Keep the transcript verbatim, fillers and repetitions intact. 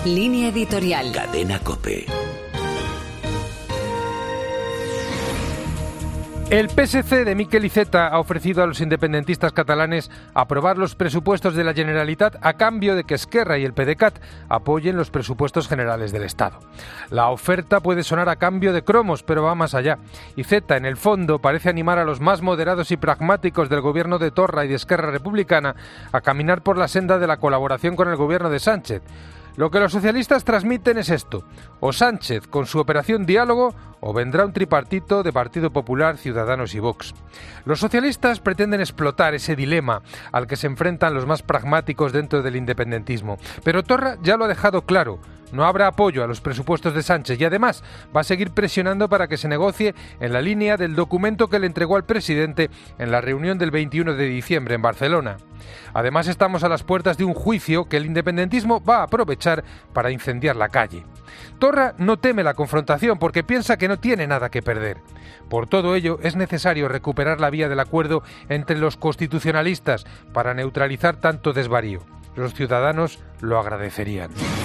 Línea editorial. Cadena COPE. El P S C de Miquel Iceta ha ofrecido a los independentistas catalanes aprobar los presupuestos de la Generalitat a cambio de que Esquerra y el PDeCAT apoyen los presupuestos generales del Estado. La oferta puede sonar a cambio de cromos, pero va más allá. Iceta, en el fondo, parece animar a los más moderados y pragmáticos del gobierno de Torra y de Esquerra Republicana a caminar por la senda de la colaboración con el gobierno de Sánchez. Lo que los socialistas transmiten es esto: o Sánchez con su operación diálogo, o vendrá un tripartito de Partido Popular, Ciudadanos y Vox. Los socialistas pretenden explotar ese dilema al que se enfrentan los más pragmáticos dentro del independentismo. Pero Torra ya lo ha dejado claro: no habrá apoyo a los presupuestos de Sánchez y además va a seguir presionando para que se negocie en la línea del documento que le entregó al presidente en la reunión del veintiuno de diciembre en Barcelona. Además, estamos a las puertas de un juicio que el independentismo va a aprovechar para incendiar la calle. Torra no teme la confrontación porque piensa que no tiene nada que perder. Por todo ello, es necesario recuperar la vía del acuerdo entre los constitucionalistas para neutralizar tanto desvarío. Los ciudadanos lo agradecerían.